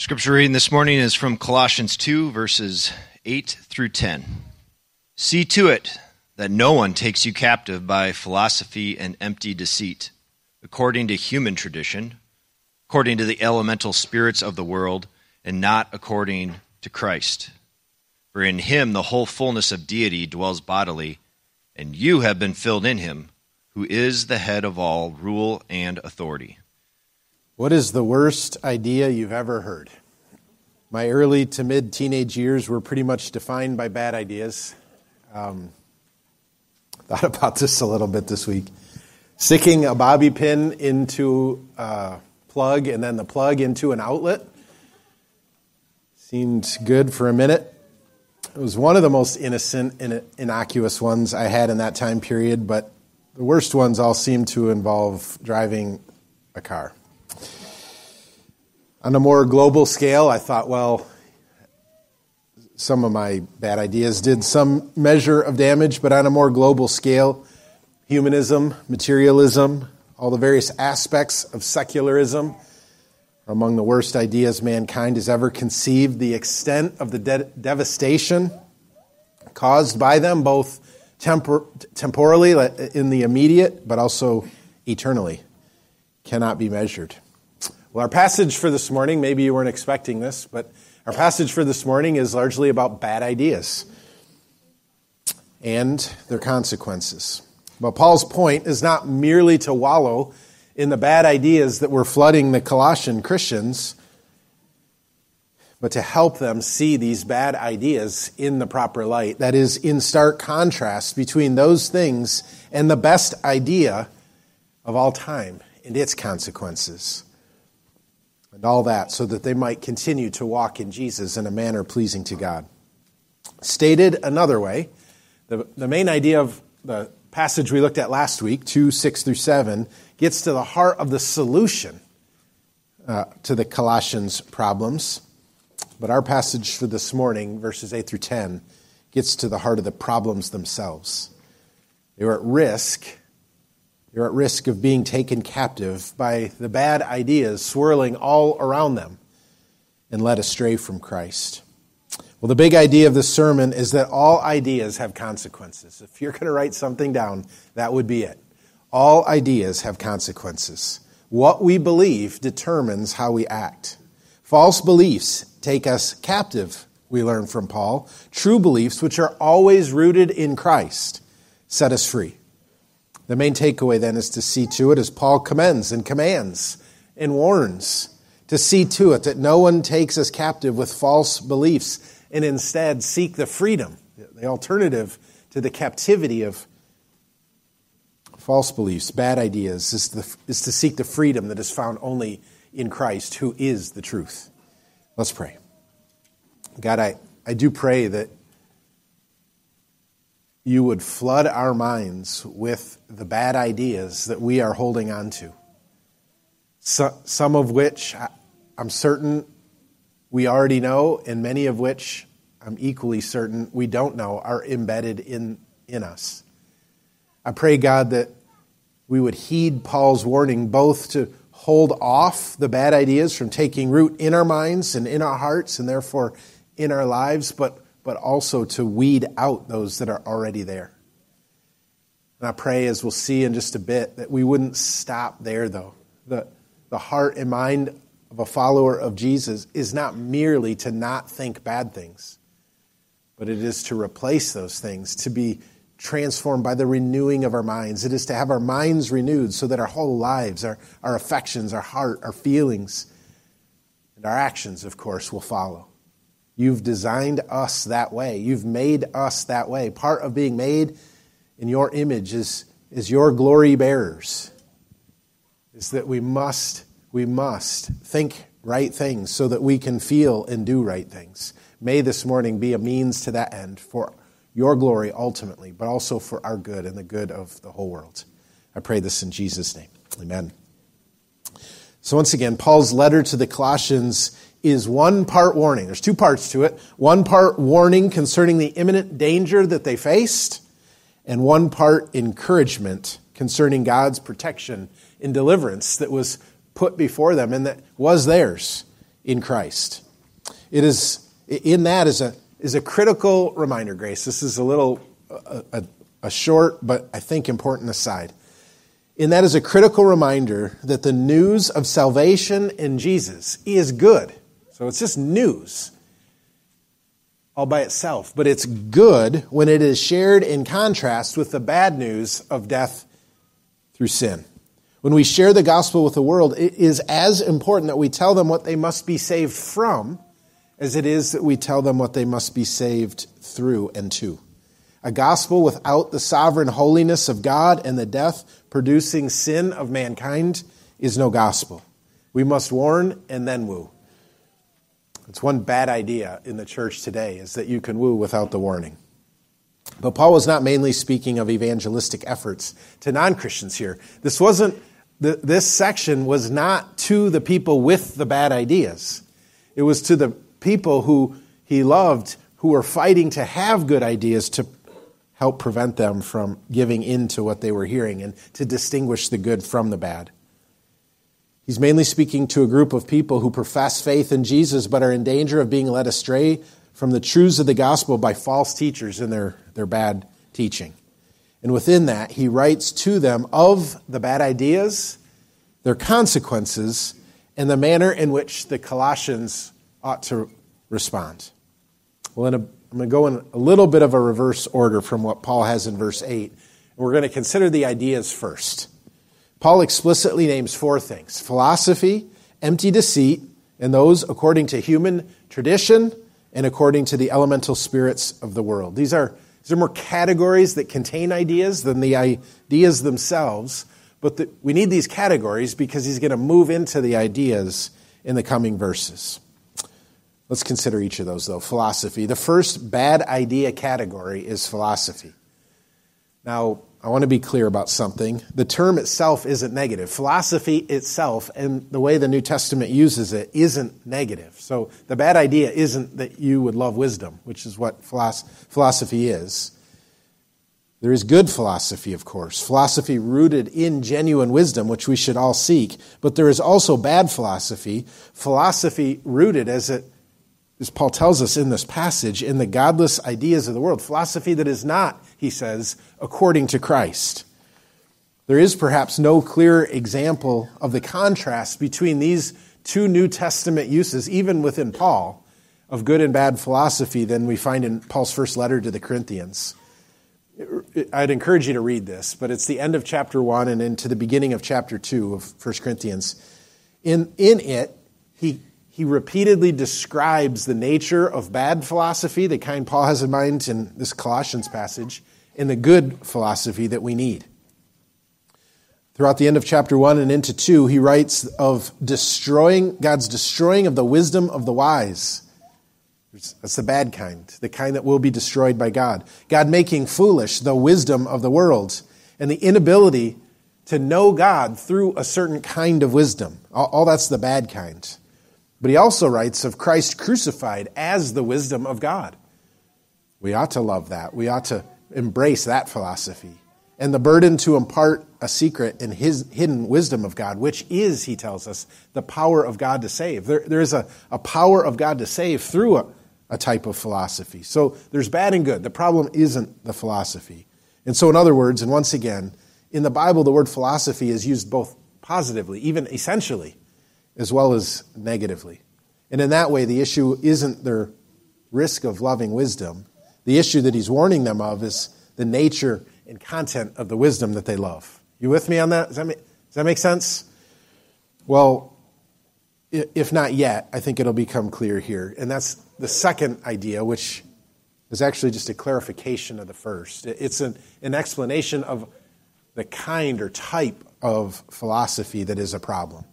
Scripture reading this morning is from Colossians 2, verses 8 through 10. See to it that no one takes you captive by philosophy and empty deceit, according to human tradition, according to the elemental spirits of the world, and not according to Christ. For in him the whole fullness of deity dwells bodily, and you have been filled in him, who is the head of all rule and authority. What is the worst idea you've ever heard? My early to mid-teenage years were pretty much defined by bad ideas. Thought about this a little bit this week. Sticking a bobby pin into a plug and then the plug into an outlet seemed good for a minute. It was one of the most innocent and innocuous ones I had in that time period, but the worst ones all seemed to involve driving a car. On a more global scale, I thought, well, some of my bad ideas did some measure of damage, but on a more global scale, humanism, materialism, all the various aspects of secularism are among the worst ideas mankind has ever conceived. The extent of the devastation caused by them, both temporally in the immediate, but also eternally, cannot be measured. Well, our passage for this morning, maybe you weren't expecting this, but our passage for this morning is largely about bad ideas and their consequences. But Paul's point is not merely to wallow in the bad ideas that were flooding the Colossian Christians, but to help them see these bad ideas in the proper light. That is, in stark contrast between those things and the best idea of all time and its consequences. And all that so that they might continue to walk in Jesus in a manner pleasing to God. Stated another way, the main idea of the passage we looked at last week, 2:6-7, gets to the heart of the solution to the Colossians' problems. But our passage for this morning, verses 8-10, gets to the heart of the problems themselves. They were at risk. They're at risk of being taken captive by the bad ideas swirling all around them and led astray from Christ. Well, the big idea of this sermon is that all ideas have consequences. If you're going to write something down, that would be it. All ideas have consequences. What we believe determines how we act. False beliefs take us captive, we learn from Paul. True beliefs, which are always rooted in Christ, set us free. The main takeaway then is to see to it, as Paul commends and commands and warns, to see to it that no one takes us captive with false beliefs and instead seek the freedom, the alternative to the captivity of false beliefs, bad ideas, is to seek the freedom that is found only in Christ, who is the truth. Let's pray. God, I do pray that you would flood our minds with the bad ideas that we are holding on to. Some of which I'm certain we already know, and many of which I'm equally certain we don't know are embedded in us. I pray, God, that we would heed Paul's warning both to hold off the bad ideas from taking root in our minds and in our hearts and therefore in our lives, but also to weed out those that are already there. And I pray, as we'll see in just a bit, that we wouldn't stop there, though. The heart and mind of a follower of Jesus is not merely to not think bad things, but it is to replace those things, to be transformed by the renewing of our minds. It is to have our minds renewed so that our whole lives, our affections, our heart, our feelings, and our actions, of course, will follow. You've designed us that way. You've made us that way. Part of being made in your image is your glory bearers. Is that we must think right things so that we can feel and do right things. May this morning be a means to that end for your glory ultimately, but also for our good and the good of the whole world. I pray this in Jesus' name. Amen. So once again, Paul's letter to the Colossians is one part warning. There's two parts to it. One part warning concerning the imminent danger that they faced, and one part encouragement concerning God's protection and deliverance that was put before them and that was theirs in Christ. It is in that is a critical reminder, Grace. This is a short but I think important aside. In that is a critical reminder that the news of salvation in Jesus is good. So it's just news all by itself, but it's good when it is shared in contrast with the bad news of death through sin. When we share the gospel with the world, it is as important that we tell them what they must be saved from as it is that we tell them what they must be saved through and to. A gospel without the sovereign holiness of God and the death-producing sin of mankind is no gospel. We must warn and then woo. It's one bad idea in the church today, is that you can woo without the warning. But Paul was not mainly speaking of evangelistic efforts to non-Christians here. This section was not to the people with the bad ideas. It was to the people who he loved, who were fighting to have good ideas to help prevent them from giving in to what they were hearing and to distinguish the good from the bad. He's mainly speaking to a group of people who profess faith in Jesus but are in danger of being led astray from the truths of the gospel by false teachers in their bad teaching. And within that, he writes to them of the bad ideas, their consequences, and the manner in which the Colossians ought to respond. Well, I'm going to go in a little bit of a reverse order from what Paul has in verse 8. And we're going to consider the ideas first. Paul explicitly names four things: philosophy, empty deceit, and those according to human tradition and according to the elemental spirits of the world. These are more categories that contain ideas than the ideas themselves, but we need these categories because he's going to move into the ideas in the coming verses. Let's consider each of those, though. Philosophy. The first bad idea category is philosophy. Now, I want to be clear about something. The term itself isn't negative. Philosophy itself, and the way the New Testament uses it, isn't negative. So the bad idea isn't that you would love wisdom, which is what philosophy is. There is good philosophy, of course. Philosophy rooted in genuine wisdom, which we should all seek. But there is also bad philosophy. Philosophy rooted, as Paul tells us in this passage, in the godless ideas of the world. Philosophy that is not, he says, according to Christ. There is perhaps no clearer example of the contrast between these two New Testament uses, even within Paul, of good and bad philosophy than we find in Paul's first letter to the Corinthians. I'd encourage you to read this, but it's the end of chapter 1 and into the beginning of chapter 2 of 1 Corinthians. In it, he repeatedly describes the nature of bad philosophy, the kind Paul has in mind in this Colossians passage, and the good philosophy that we need. Throughout the end of chapter 1 and into 2, he writes of God's destroying of the wisdom of the wise. That's the bad kind, the kind that will be destroyed by God. God making foolish the wisdom of the world, and the inability to know God through a certain kind of wisdom. All that's the bad kind. But he also writes of Christ crucified as the wisdom of God. We ought to love that. We ought to embrace that philosophy. And the burden to impart a secret in his hidden wisdom of God, which is, he tells us, the power of God to save. There is a power of God to save through a type of philosophy. So there's bad and good. The problem isn't the philosophy. And so in other words, and once again, in the Bible, the word philosophy is used both positively, even essentially, as well as negatively. And in that way, the issue isn't their risk of loving wisdom. The issue that he's warning them of is the nature and content of the wisdom that they love. You with me on that? Does that make sense? Well, if not yet, I think it'll become clear here. And that's the second idea, which is actually just a clarification of the first. It's an explanation of the kind or type of philosophy that is a problem.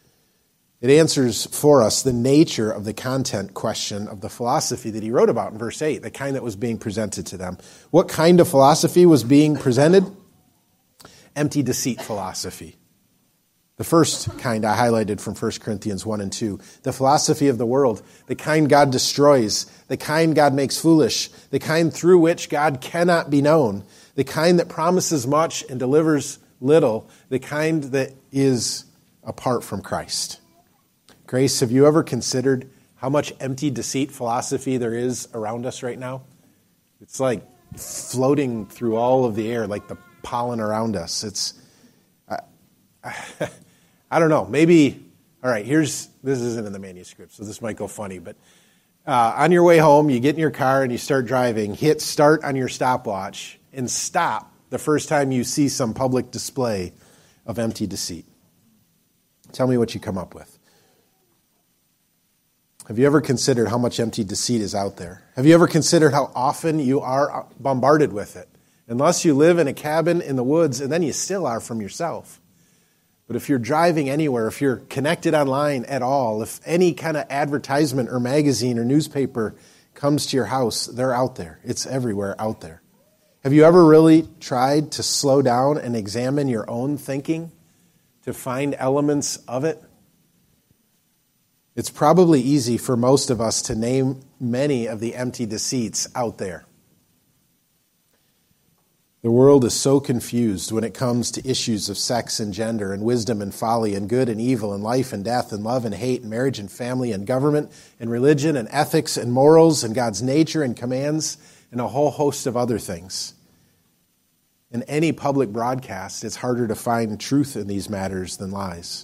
It answers for us the nature of the content question of the philosophy that he wrote about in verse 8, the kind that was being presented to them. What kind of philosophy was being presented? Empty deceit philosophy. The first kind I highlighted from 1 Corinthians 1 and 2. The philosophy of the world, the kind God destroys, the kind God makes foolish, the kind through which God cannot be known, the kind that promises much and delivers little, the kind that is apart from Christ. Grace, have you ever considered how much empty deceit philosophy there is around us right now? It's like floating through all of the air, like the pollen around us. I don't know. Maybe, all right, this isn't in the manuscript, so this might go funny, but on your way home, you get in your car and you start driving, hit start on your stopwatch, and stop the first time you see some public display of empty deceit. Tell me what you come up with. Have you ever considered how much empty deceit is out there? Have you ever considered how often you are bombarded with it? Unless you live in a cabin in the woods, and then you still are from yourself. But if you're driving anywhere, if you're connected online at all, if any kind of advertisement or magazine or newspaper comes to your house, they're out there. It's everywhere out there. Have you ever really tried to slow down and examine your own thinking to find elements of it? It's probably easy for most of us to name many of the empty deceits out there. The world is so confused when it comes to issues of sex and gender and wisdom and folly and good and evil and life and death and love and hate and marriage and family and government and religion and ethics and morals and God's nature and commands and a whole host of other things. In any public broadcast, it's harder to find truth in these matters than lies.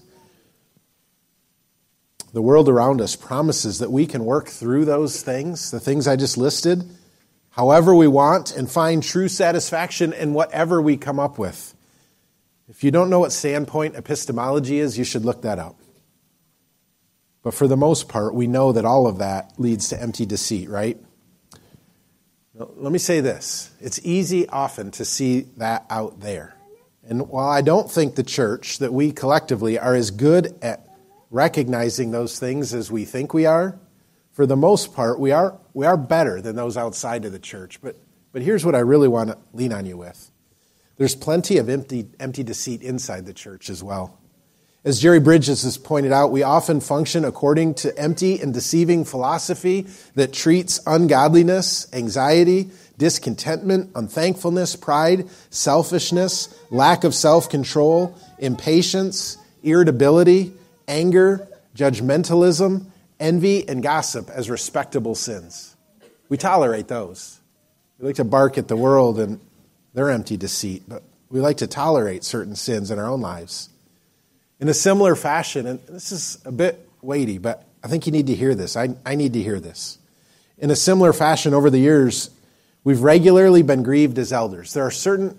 The world around us promises that we can work through those things, the things I just listed, however we want, and find true satisfaction in whatever we come up with. If you don't know what standpoint epistemology is, you should look that up. But for the most part, we know that all of that leads to empty deceit, right? Now, let me say this. It's easy often to see that out there. And while I don't think the church, that we collectively are as good at recognizing those things as we think we are, for the most part, we are better than those outside of the church. But here's what I really want to lean on you with. There's plenty of empty deceit inside the church as well. As Jerry Bridges has pointed out, we often function according to empty and deceiving philosophy that treats ungodliness, anxiety, discontentment, unthankfulness, pride, selfishness, lack of self-control, impatience, irritability, anger, judgmentalism, envy, and gossip as respectable sins. We tolerate those. We like to bark at the world and their empty deceit, but we like to tolerate certain sins in our own lives. In a similar fashion, and this is a bit weighty, but I think you need to hear this. I need to hear this. In a similar fashion, over the years, we've regularly been grieved as elders. There are certain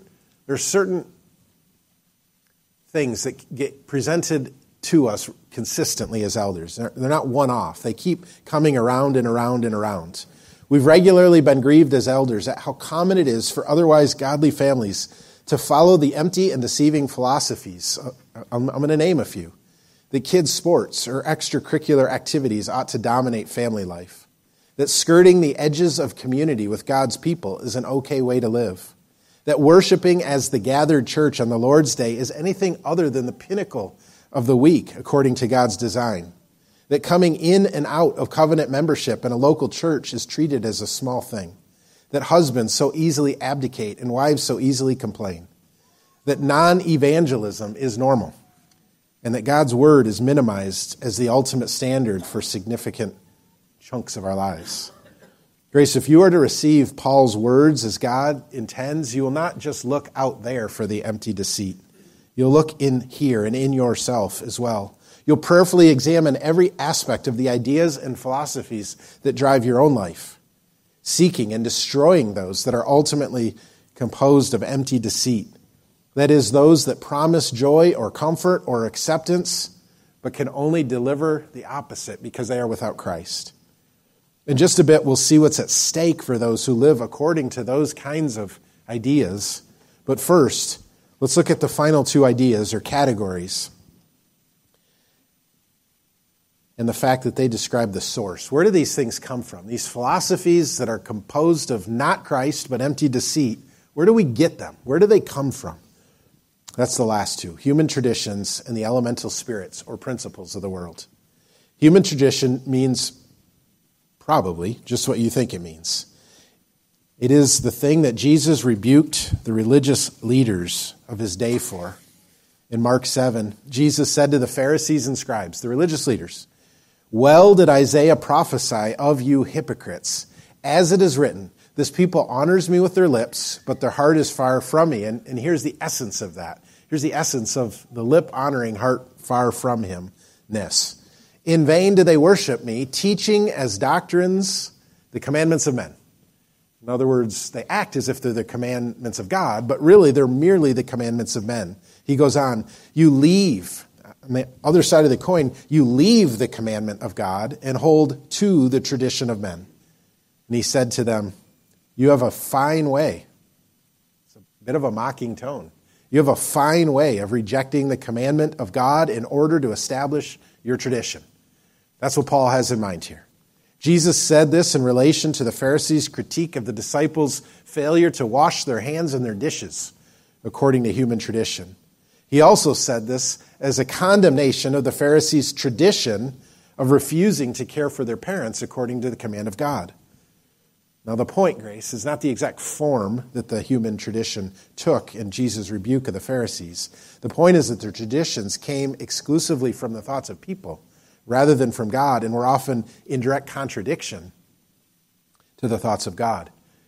things that get presented to us consistently as elders. They're not one-off. They keep coming around and around and around. We've regularly been grieved as elders at how common it is for otherwise godly families to follow the empty and deceiving philosophies. I'm going to name a few. That kids' sports or extracurricular activities ought to dominate family life. That skirting the edges of community with God's people is an okay way to live. That worshiping as the gathered church on the Lord's Day is anything other than the pinnacle of the week, according to God's design. That coming in and out of covenant membership in a local church is treated as a small thing. That husbands so easily abdicate and wives so easily complain. That non-evangelism is normal. And that God's word is minimized as the ultimate standard for significant chunks of our lives. Grace, if you are to receive Paul's words as God intends, you will not just look out there for the empty deceit. You'll look in here and in yourself as well. You'll prayerfully examine every aspect of the ideas and philosophies that drive your own life, seeking and destroying those that are ultimately composed of empty deceit. That is, those that promise joy or comfort or acceptance, but can only deliver the opposite because they are without Christ. In just a bit, we'll see what's at stake for those who live according to those kinds of ideas. But first, let's look at the final two ideas or categories and the fact that they describe the source. Where do these things come from? These philosophies that are composed of not Christ but empty deceit, where do we get them? Where do they come from? That's the last two, human traditions and the elemental spirits or principles of the world. Human tradition means probably just what you think it means. It is the thing that Jesus rebuked the religious leaders of his day for. In Mark 7, Jesus said to the Pharisees and scribes, the religious leaders, Well did Isaiah prophesy of you hypocrites, as it is written, this people honors me with their lips, but their heart is far from me. And here's the essence of that. Here's the essence of the lip honoring, heart far from him-ness. In vain do they worship me, teaching as doctrines the commandments of men. In other words, they act as if they're the commandments of God, but really they're merely the commandments of men. He goes on, you leave, on the other side of the coin, you leave the commandment of God and hold to the tradition of men. And he said to them, you have a fine way. It's a bit of a mocking tone. You have a fine way of rejecting the commandment of God in order to establish your tradition. That's what Paul has in mind here. Jesus said this in relation to the Pharisees' critique of the disciples' failure to wash their hands and their dishes, according to human tradition. He also said this as a condemnation of the Pharisees' tradition of refusing to care for their parents according to the command of God. Now the point, Grace, is not the exact form that the human tradition took in Jesus' rebuke of the Pharisees. The point is that their traditions came exclusively from the thoughts of people rather than from God and were often in direct contradiction to the thoughts of God.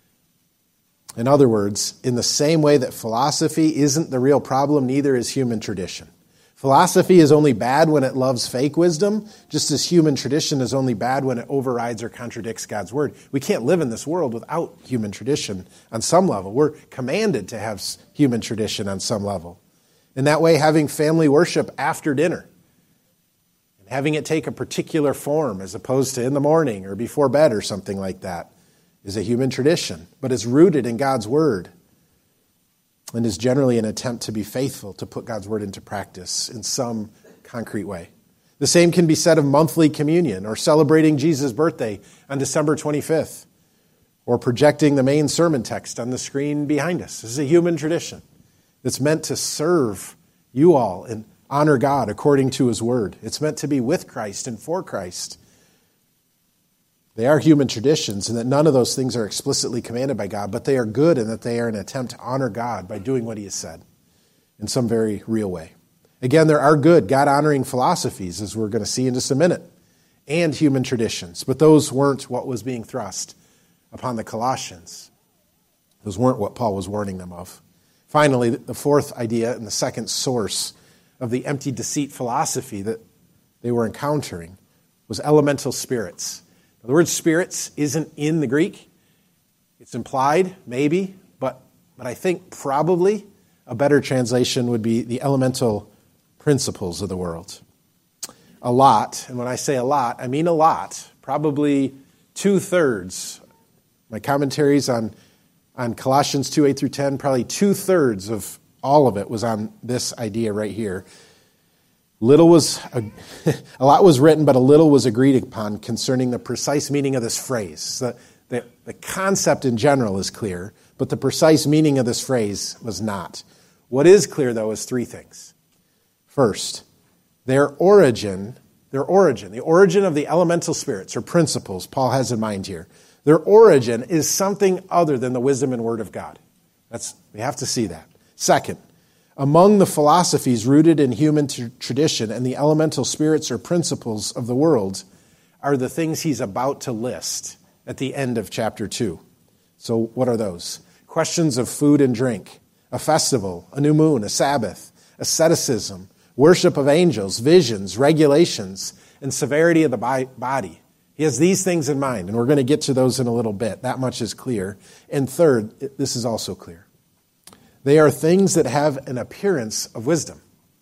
In other words, in the same way that philosophy isn't the real problem, neither is human tradition. Philosophy is only bad when it loves fake wisdom, just as human tradition is only bad when it overrides or contradicts God's word. We can't live in this world without human tradition on some level. We're commanded to have human tradition on some level. In that way, having family worship after dinner, and having it take a particular form as opposed to in the morning or before bed or something like that, is a human tradition, but it's rooted in God's word. And is generally an attempt to be faithful, to put God's word into practice in some concrete way. The same can be said of monthly communion or celebrating Jesus' birthday on December 25th or projecting the main sermon text on the screen behind us. This is a human tradition that's meant to serve you all and honor God according to his word. It's meant to be with Christ and for Christ. They are human traditions, and that none of those things are explicitly commanded by God, but they are good and that they are an attempt to honor God by doing what he has said in some very real way. Again, there are good, God-honoring philosophies, as we're going to see in just a minute, and human traditions, but those weren't what was being thrust upon the Colossians. Those weren't what Paul was warning them of. Finally, the fourth idea and the second source of the empty deceit philosophy that they were encountering was elemental spirits. The word spirits isn't in the Greek. It's implied, maybe, but I think probably a better translation would be the elemental principles of the world. A lot, and when I say a lot, I mean a lot, probably 2/3. My commentaries on Colossians 2, 8 through 10, probably 2/3 of all of it was on this idea right here. A lot was written, but a little was agreed upon concerning the precise meaning of this phrase. The concept in general is clear, but the precise meaning of this phrase was not. What is clear, though, is three things. First, the origin of the elemental spirits or principles Paul has in mind here, their origin is something other than the wisdom and word of God. We have to see that. Second, among the philosophies rooted in human tradition and the elemental spirits or principles of the world are the things he's about to list at the end of chapter 2. So what are those? Questions of food and drink, a festival, a new moon, a Sabbath, asceticism, worship of angels, visions, regulations, and severity of the body. He has these things in mind, and we're going to get to those in a little bit. That much is clear. And third, this is also clear. They are things that have an appearance of wisdom.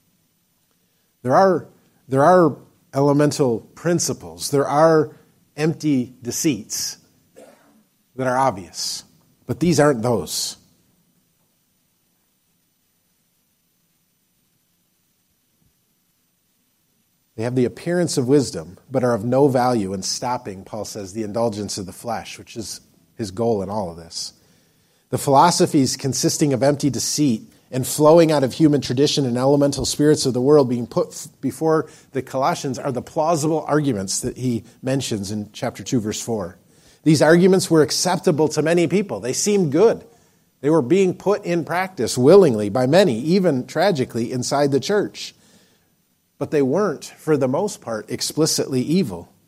There are elemental principles. There are empty deceits that are obvious. But these aren't those. They have the appearance of wisdom, but are of no value in stopping, Paul says, the indulgence of the flesh, which is his goal in all of this. The philosophies consisting of empty deceit and flowing out of human tradition and elemental spirits of the world being put before the Colossians are the plausible arguments that he mentions in chapter 2, verse 4. These arguments were acceptable to many people. They seemed good. They were being put in practice willingly by many, even tragically, inside the church. But they weren't, for the most part, explicitly evil.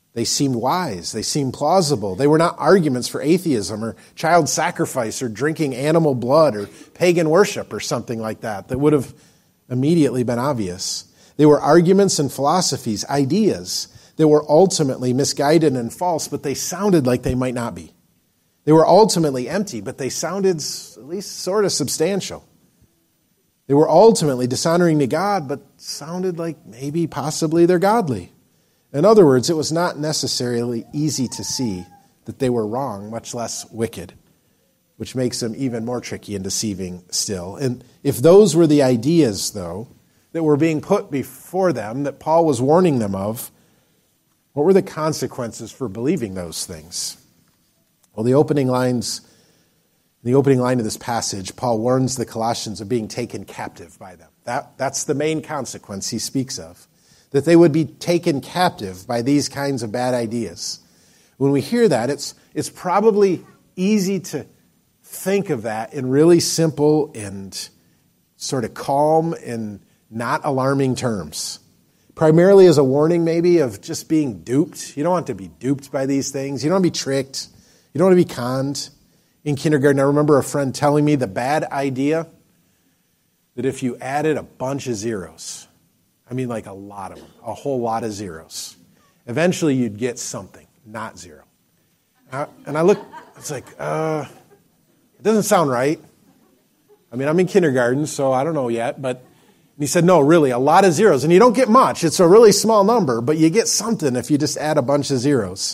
They seemed wise. They seemed plausible. They were not arguments for atheism or child sacrifice or drinking animal blood or pagan worship or something like that would have immediately been obvious. They were arguments and philosophies, ideas that were ultimately misguided and false, but they sounded like they might not be. They were ultimately empty, but they sounded at least sort of substantial. They were ultimately dishonoring to God, but sounded like maybe, possibly they're godly. In other words, it was not necessarily easy to see that they were wrong, much less wicked, which makes them even more tricky and deceiving still. And if those were the ideas, though, that were being put before them, that Paul was warning them of, what were the consequences for believing those things? Well, the opening line of this passage, Paul warns the Colossians of being taken captive by them. That's the main consequence he speaks of, that they would be taken captive by these kinds of bad ideas. When we hear that, it's probably easy to think of that in really simple and sort of calm and not alarming terms. Primarily as a warning maybe of just being duped. You don't want to be duped by these things. You don't want to be tricked. You don't want to be conned. In kindergarten, I remember a friend telling me the bad idea that if you added a bunch of zeros, I mean like a lot of them, a whole lot of zeros, eventually you'd get something, not zero. And I looked, it's like, it doesn't sound right. I mean, I'm in kindergarten, so I don't know yet, but he said, no, really, a lot of zeros. And you don't get much. It's a really small number, but you get something if you just add a bunch of zeros.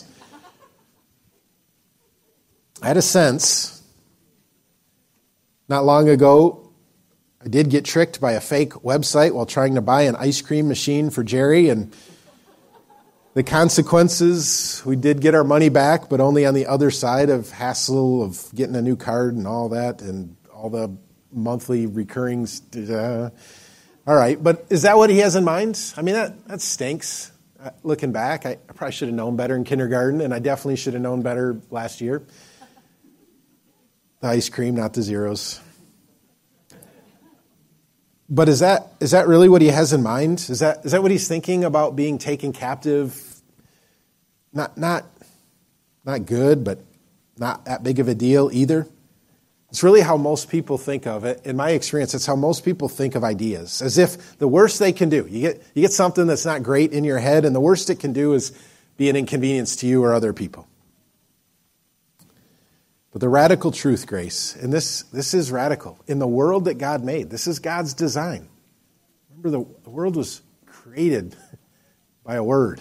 I had a sense, not long ago, I did get tricked by a fake website while trying to buy an ice cream machine for Jerry, and the consequences, we did get our money back, but only on the other side of hassle of getting a new card and all that, and all the monthly recurring. All right, but is that what he has in mind? I mean, that stinks. Looking back, I probably should have known better in kindergarten, and I definitely should have known better last year. The ice cream, not the zeros. But is that really what he has in mind? Is that what he's thinking about being taken captive? Not good, but not that big of a deal either. It's really how most people think of it. In my experience, it's how most people think of ideas, as if the worst they can do. You get something that's not great in your head, and the worst it can do is be an inconvenience to you or other people. But the radical truth, Grace, and this is radical, in the world that God made, this is God's design. Remember, the world was created by a word.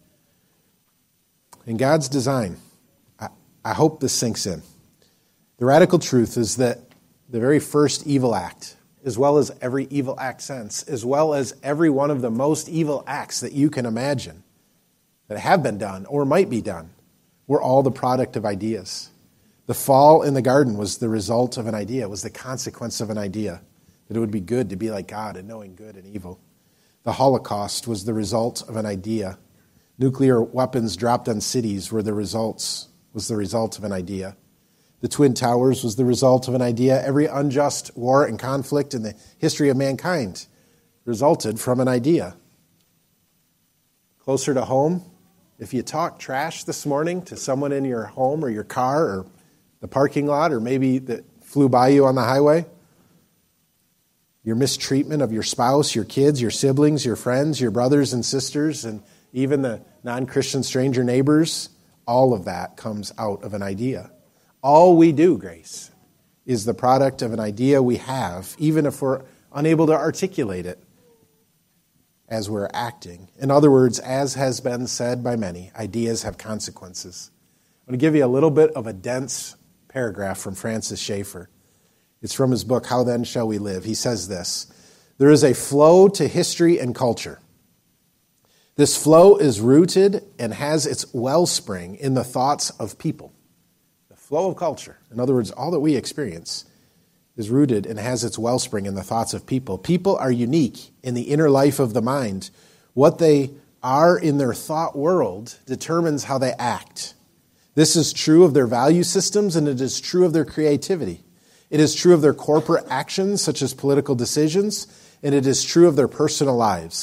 In God's design, I hope this sinks in. The radical truth is that the very first evil act, as well as every evil act since, as well as every one of the most evil acts that you can imagine that have been done or might be done, were all the product of ideas. The fall in the garden was the result of an idea, was the consequence of an idea, that it would be good to be like God and knowing good and evil. The Holocaust was the result of an idea. Nuclear weapons dropped on cities was the result of an idea. The Twin Towers was the result of an idea. Every unjust war and conflict in the history of mankind resulted from an idea. Closer to home, if you talk trash this morning to someone in your home or your car or the parking lot, or maybe that flew by you on the highway, your mistreatment of your spouse, your kids, your siblings, your friends, your brothers and sisters, and even the non-Christian stranger neighbors, all of that comes out of an idea. All we do, Grace, is the product of an idea we have, even if we're unable to articulate it as we're acting. In other words, as has been said by many, ideas have consequences. I'm going to give you a little bit of a dense paragraph from Francis Schaeffer. It's from his book, How Then Shall We Live? He says this: there is a flow to history and culture. This flow is rooted and has its wellspring in the thoughts of people. The flow of culture, in other words, all that we experience, is rooted and has its wellspring in the thoughts of people. People are unique in the inner life of the mind. What they are in their thought world determines how they act. This is true of their value systems, and it is true of their creativity. It is true of their corporate actions, such as political decisions, and it is true of their personal lives.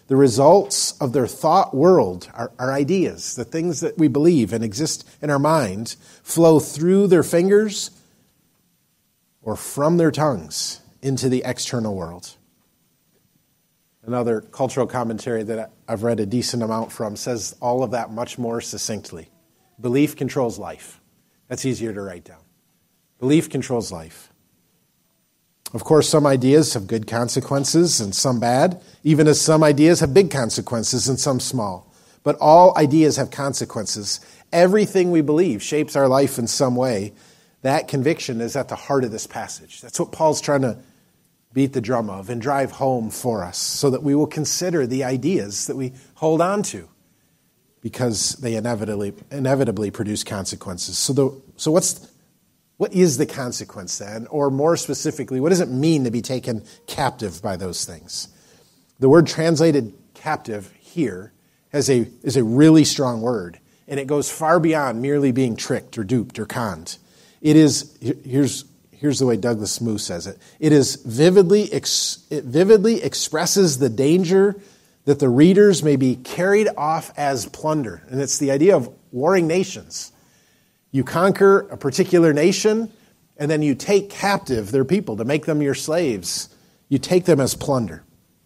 The results of their thought world, our ideas, the things that we believe and exist in our mind, flow through their fingers or from their tongues into the external world. Another cultural commentary that I've read a decent amount from says all of that much more succinctly. Belief controls life. That's easier to write down. Belief controls life. Of course, some ideas have good consequences and some bad, even as some ideas have big consequences and some small. But all ideas have consequences. Everything we believe shapes our life in some way. That conviction is at the heart of this passage. That's what Paul's trying to beat the drum of and drive home for us so that we will consider the ideas that we hold on to because they inevitably produce consequences. So what is the consequence then? Or more specifically, what does it mean to be taken captive by those things? The word translated captive here is a really strong word, and it goes far beyond merely being tricked or duped or conned. It is, here's the way Douglas Smoo says it. It vividly expresses the danger that the readers may be carried off as plunder. And it's the idea of warring nations. You conquer a particular nation, and then you take captive their people to make them your slaves. You take them as plunder.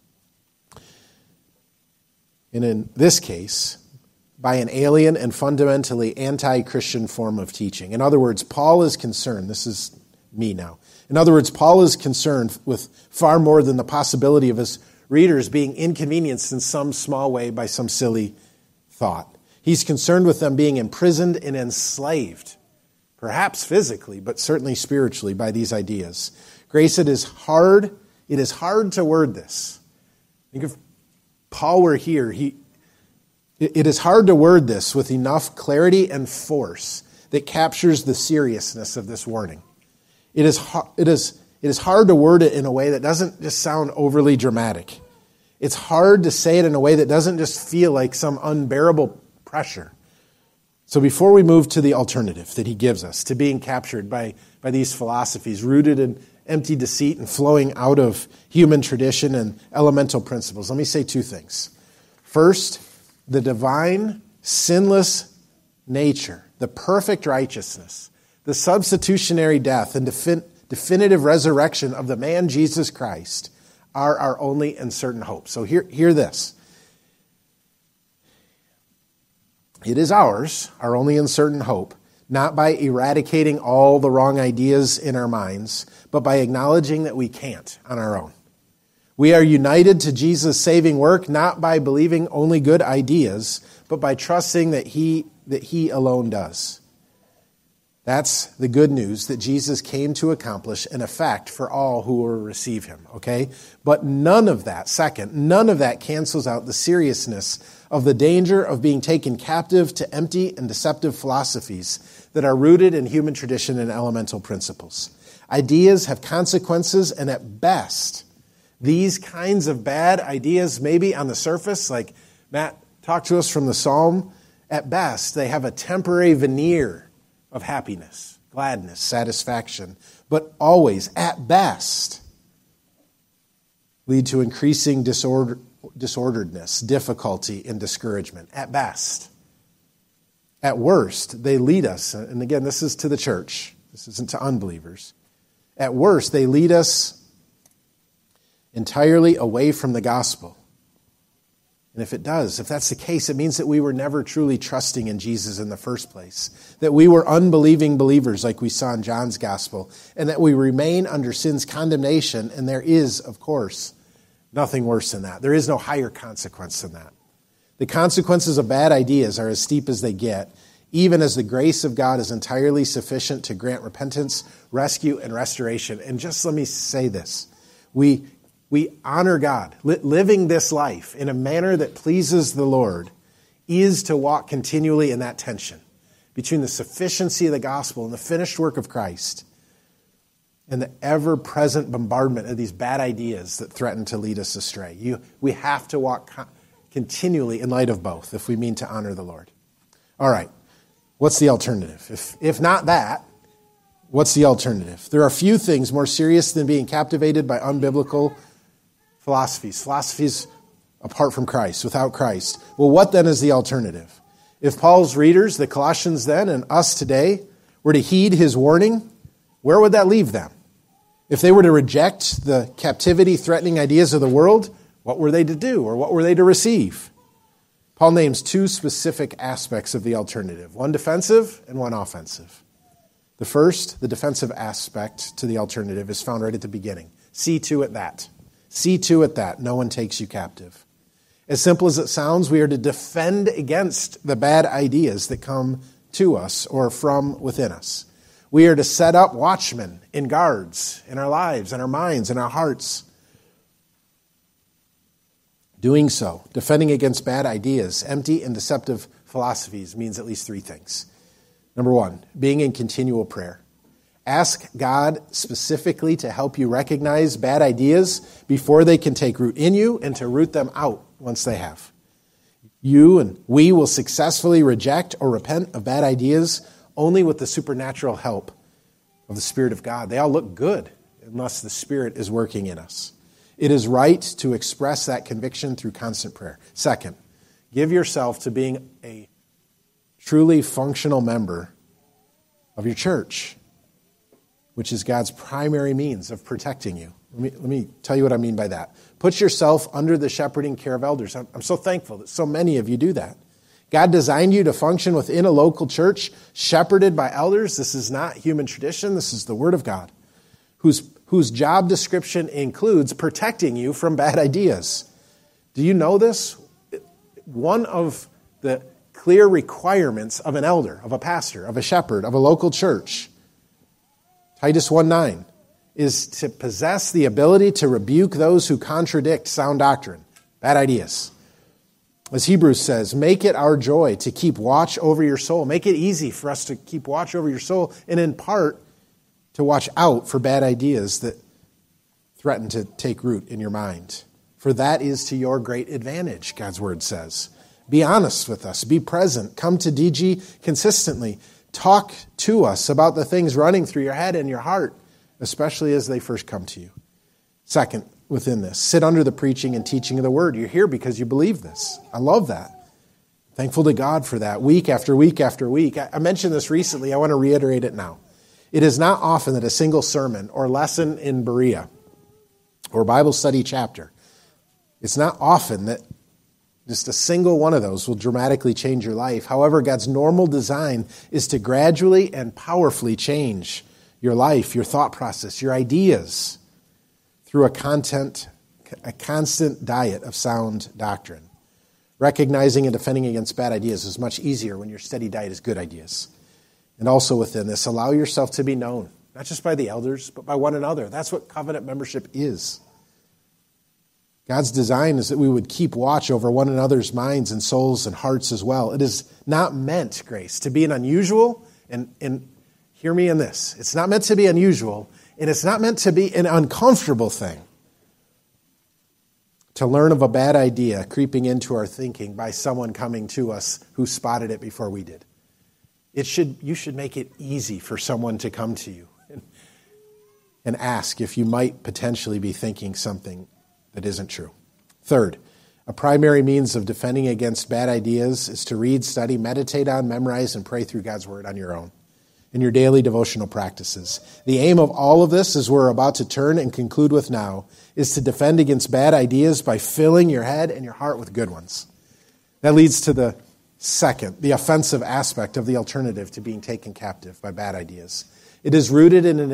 And in this case, by an alien and fundamentally anti-Christian form of teaching. In other words, Paul is concerned, this is me now. In other words, Paul is concerned with far more than the possibility of his readers being inconvenienced in some small way by some silly thought. He's concerned with them being imprisoned and enslaved, perhaps physically, but certainly spiritually by these ideas. Grace, it is hard to word this. I think if Paul were here, it is hard to word this with enough clarity and force that captures the seriousness of this warning. It is hard to word it in a way that doesn't just sound overly dramatic. It's hard to say it in a way that doesn't just feel like some unbearable pressure. So before we move to the alternative that he gives us, to being captured by these philosophies rooted in empty deceit and flowing out of human tradition and elemental principles, let me say two things. First, the divine, sinless nature, the perfect righteousness, the substitutionary death and definitive resurrection of the man Jesus Christ are our only and certain hope. So hear this. It is ours, our only and certain hope, not by eradicating all the wrong ideas in our minds, but by acknowledging that we can't on our own. We are united to Jesus' saving work, not by believing only good ideas, but by trusting that He alone does. That's the good news that Jesus came to accomplish and effect for all who will receive Him, okay? But none of that cancels out the seriousness of the danger of being taken captive to empty and deceptive philosophies that are rooted in human tradition and elemental principles. Ideas have consequences, and at best, these kinds of bad ideas, maybe on the surface, like Matt talked to us from the Psalm, at best, they have a temporary veneer of happiness, gladness, satisfaction, but always, at best, lead to increasing disorderedness, difficulty, and discouragement, at best. At worst, they lead us, and again, this is to the church, this isn't to unbelievers. At worst, they lead us entirely away from the gospel. And if that's the case, it means that we were never truly trusting in Jesus in the first place. That we were unbelieving believers like we saw in John's gospel. And that we remain under sin's condemnation. And there is, of course, nothing worse than that. There is no higher consequence than that. The consequences of bad ideas are as steep as they get, even as the grace of God is entirely sufficient to grant repentance, rescue, and restoration. And just let me say this. We honor God. Living this life in a manner that pleases the Lord is to walk continually in that tension between the sufficiency of the gospel and the finished work of Christ and the ever-present bombardment of these bad ideas that threaten to lead us astray. We have to walk continually in light of both if we mean to honor the Lord. All right, what's the alternative? If not that, what's the alternative? There are few things more serious than being captivated by unbiblical philosophies apart from Christ, without Christ. Well, what then is the alternative? If Paul's readers, the Colossians then, and us today, were to heed his warning, where would that leave them? If they were to reject the captivity-threatening ideas of the world, what were they to do, or what were they to receive? Paul names two specific aspects of the alternative, one defensive and one offensive. The first, the defensive aspect to the alternative, is found right at the beginning. See to it that. See to it that no one takes you captive. As simple as it sounds, we are to defend against the bad ideas that come to us or from within us. We are to set up watchmen and guards in our lives, in our minds, in our hearts. Doing so, defending against bad ideas, empty and deceptive philosophies, means at least three things. Number one, being in continual prayer. Ask God specifically to help you recognize bad ideas before they can take root in you and to root them out once they have. You and we will successfully reject or repent of bad ideas only with the supernatural help of the Spirit of God. They all look good unless the Spirit is working in us. It is right to express that conviction through constant prayer. Second, give yourself to being a truly functional member of your church, which is God's primary means of protecting you. Let me tell you what I mean by that. Put yourself under the shepherding care of elders. I'm so thankful that so many of you do that. God designed you to function within a local church, shepherded by elders. This is not human tradition. This is the Word of God, whose job description includes protecting you from bad ideas. Do you know this? One of the clear requirements of an elder, of a pastor, of a shepherd, of a local church, Titus 1:9, is to possess the ability to rebuke those who contradict sound doctrine, bad ideas. As Hebrews says, make it our joy to keep watch over your soul. Make it easy for us to keep watch over your soul, and in part, to watch out for bad ideas that threaten to take root in your mind. For that is to your great advantage, God's Word says. Be honest with us. Be present. Come to DG consistently. Talk to us about the things running through your head and your heart, especially as they first come to you. Second, within this, sit under the preaching and teaching of the Word. You're here because you believe this. I love that. Thankful to God for that, week after week after week. I mentioned this recently. I want to reiterate it now. It is not often that a single sermon or lesson in Berea or Bible study chapter, it's not often that just a single one of those will dramatically change your life. However, God's normal design is to gradually and powerfully change your life, your thought process, your ideas through a constant diet of sound doctrine. Recognizing and defending against bad ideas is much easier when your steady diet is good ideas. And also within this, allow yourself to be known, not just by the elders, but by one another. That's what covenant membership is. God's design is that we would keep watch over one another's minds and souls and hearts as well. It is not meant, Grace, to be an unusual, and hear me in this, it's not meant to be unusual, and it's not meant to be an uncomfortable thing to learn of a bad idea creeping into our thinking by someone coming to us who spotted it before we did. You should make it easy for someone to come to you and ask if you might potentially be thinking something that isn't true. Third, a primary means of defending against bad ideas is to read, study, meditate on, memorize, and pray through God's Word on your own in your daily devotional practices. The aim of all of this, as we're about to turn and conclude with now, is to defend against bad ideas by filling your head and your heart with good ones. That leads to the second, the offensive aspect of the alternative to being taken captive by bad ideas. It is rooted in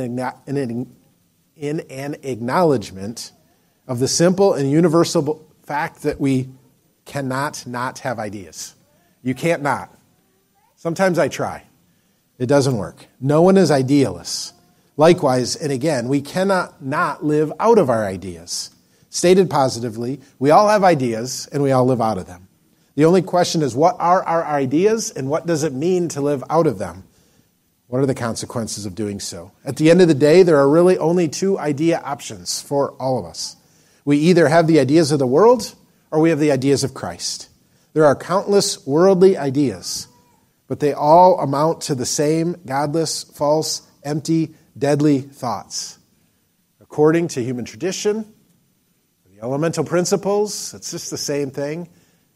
an acknowledgement of the simple and universal fact that we cannot not have ideas. You can't not. Sometimes I try. It doesn't work. No one is idealist. Likewise, and again, we cannot not live out of our ideas. Stated positively, we all have ideas and we all live out of them. The only question is, what are our ideas and what does it mean to live out of them? What are the consequences of doing so? At the end of the day, there are really only two idea options for all of us. We either have the ideas of the world or we have the ideas of Christ. There are countless worldly ideas, but they all amount to the same godless, false, empty, deadly thoughts. According to human tradition, the The elemental principles, it's just the same thing,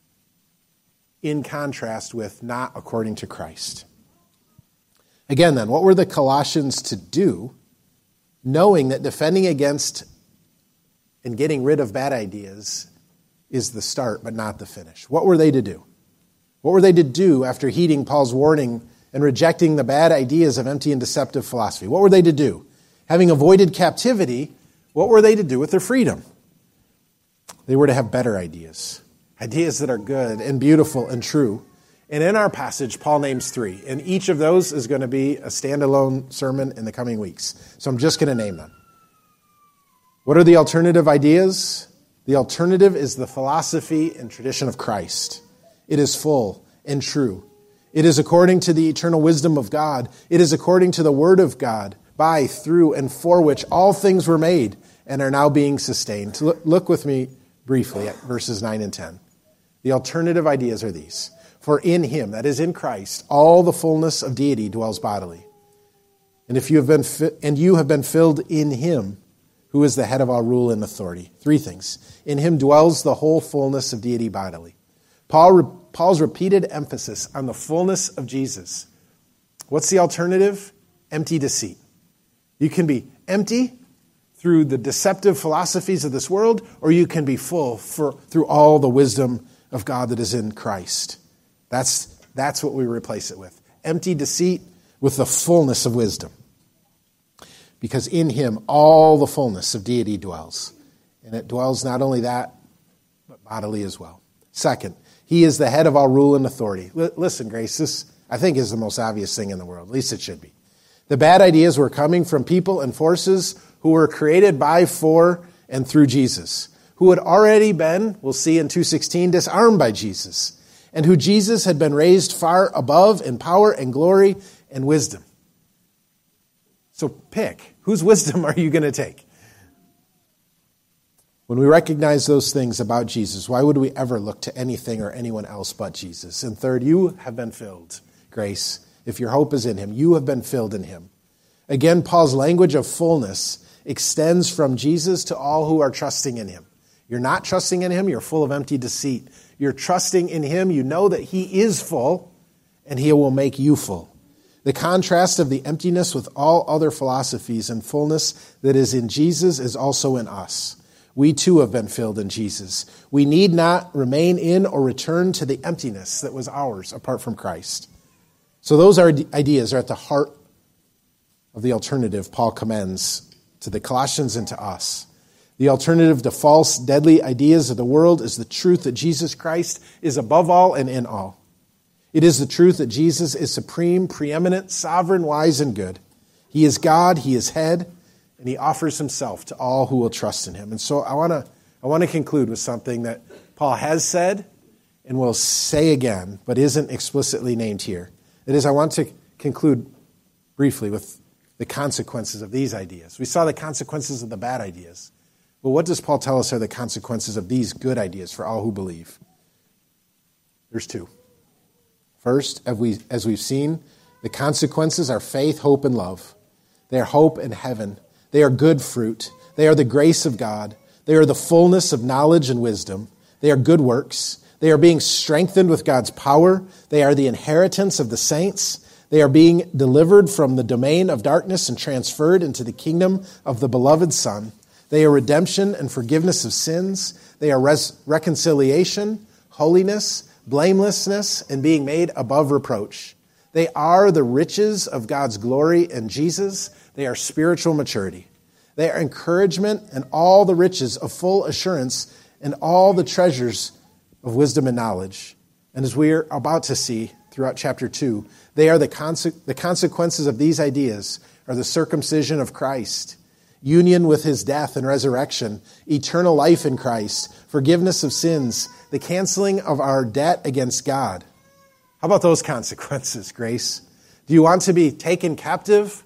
in contrast with not according to Christ. Again then, what were the Colossians to do, knowing that defending against and getting rid of bad ideas is the start but not the finish? What were they to do? What were they to do after heeding Paul's warning and rejecting the bad ideas of empty and deceptive philosophy? What were they to do? Having avoided captivity, what were they to do with their freedom? They were to have better ideas. Ideas that are good and beautiful and true. And in our passage, Paul names 3. And each of those is going to be a standalone sermon in the coming weeks. So I'm just going to name them. What are the alternative ideas? The alternative is the philosophy and tradition of Christ. It is full and true. It is according to the eternal wisdom of God. It is according to the word of God, by, through, and for which all things were made and are now being sustained. Look with me briefly at verses 9 and 10. The alternative ideas are these. For in him, that is in Christ, all the fullness of deity dwells bodily. And if you have been filled in him, who is the head of all rule and authority. 3 things. In him dwells the whole fullness of deity bodily. Paul's repeated emphasis on the fullness of Jesus. What's the alternative? Empty deceit. You can be empty through the deceptive philosophies of this world, or you can be full through all the wisdom of God that is in Christ. That's what we replace it with. Empty deceit with the fullness of wisdom. Because in him all the fullness of deity dwells. And it dwells not only that, but bodily as well. Second, he is the head of all rule and authority. Listen, Grace, this I think is the most obvious thing in the world. At least it should be. The bad ideas were coming from people and forces who were created by, for, and through Jesus, who had already been, we'll see in 2:16, disarmed by Jesus, and who Jesus had been raised far above in power and glory and wisdom. So pick. Whose wisdom are you going to take? When we recognize those things about Jesus, why would we ever look to anything or anyone else but Jesus? And third, you have been filled, Grace. If your hope is in him, you have been filled in him. Again, Paul's language of fullness extends from Jesus to all who are trusting in him. You're not trusting in him, you're full of empty deceit. You're trusting in him, you know that he is full, and he will make you full. The contrast of the emptiness with all other philosophies and fullness that is in Jesus is also in us. We too have been filled in Jesus. We need not remain in or return to the emptiness that was ours apart from Christ. So those ideas are at the heart of the alternative Paul commends to the Colossians and to us. The alternative to false, deadly ideas of the world is the truth that Jesus Christ is above all and in all. It is the truth that Jesus is supreme, preeminent, sovereign, wise, and good. He is God, he is head, and he offers himself to all who will trust in him. And so I want to conclude with something that Paul has said and will say again, but isn't explicitly named here. That is, I want to conclude briefly with the consequences of these ideas. We saw the consequences of the bad ideas. But what does Paul tell us are the consequences of these good ideas for all who believe? There's 2. First, as we've seen, the consequences are faith, hope, and love. They are hope in heaven. They are good fruit. They are the grace of God. They are the fullness of knowledge and wisdom. They are good works. They are being strengthened with God's power. They are the inheritance of the saints. They are being delivered from the domain of darkness and transferred into the kingdom of the beloved Son. They are redemption and forgiveness of sins. They are reconciliation, holiness, blamelessness, and being made above reproach. They are the riches of God's glory in Jesus. They are spiritual maturity. They are encouragement and all the riches of full assurance and all the treasures of wisdom and knowledge. And as we are about to see throughout chapter 2, they are the consequences of these ideas are the circumcision of Christ, union with his death and resurrection, eternal life in Christ, forgiveness of sins, the canceling of our debt against God. How about those consequences, Grace? Do you want to be taken captive,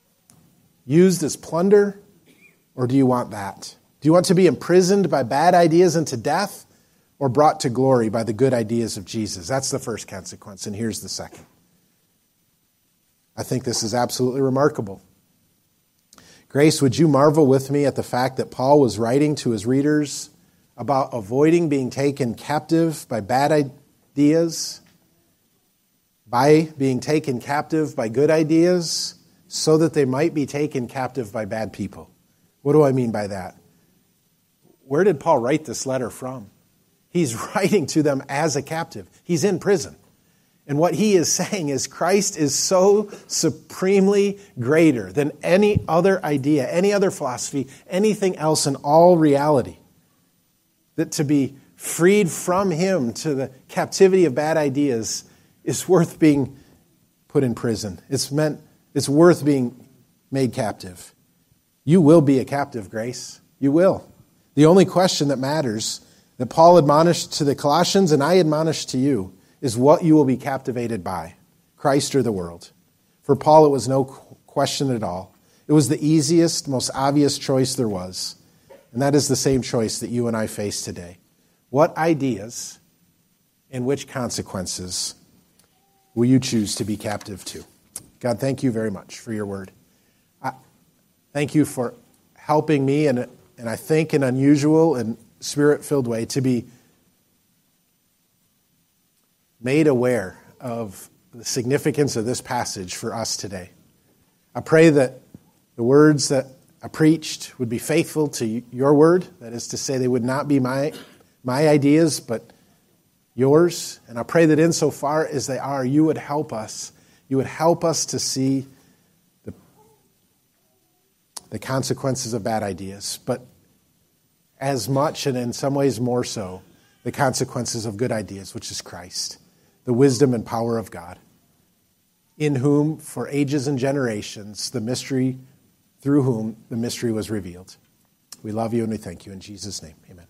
used as plunder, or do you want that? Do you want to be imprisoned by bad ideas into death, or brought to glory by the good ideas of Jesus? That's the first consequence, and here's the second. I think this is absolutely remarkable. Grace, would you marvel with me at the fact that Paul was writing to his readers about avoiding being taken captive by bad ideas, by being taken captive by good ideas, so that they might be taken captive by bad people. What do I mean by that? Where did Paul write this letter from? He's writing to them as a captive. He's in prison. And what he is saying is Christ is so supremely greater than any other idea, any other philosophy, anything else in all reality, that to be freed from him to the captivity of bad ideas is worth being put in prison. It's worth being made captive. You will be a captive, Grace. You will. The only question that matters, that Paul admonished to the Colossians and I admonish to you, is what you will be captivated by, Christ or the world. For Paul, it was no question at all. It was the easiest, most obvious choice there was. And that is the same choice that you and I face today. What ideas and which consequences will you choose to be captive to? God, thank you very much for your word. Thank you for helping me, and I think an unusual and spirit-filled way, to be made aware of the significance of this passage for us today. I pray that the words that I preached would be faithful to your word. That is to say, they would not be my ideas, but yours. And I pray that insofar as they are, you would help us. You would help us to see the consequences of bad ideas, but as much, and in some ways more so, the consequences of good ideas, which is Christ, the wisdom and power of God, in whom, for ages and generations, through whom the mystery was revealed. We love you and we thank you. In Jesus' name, amen.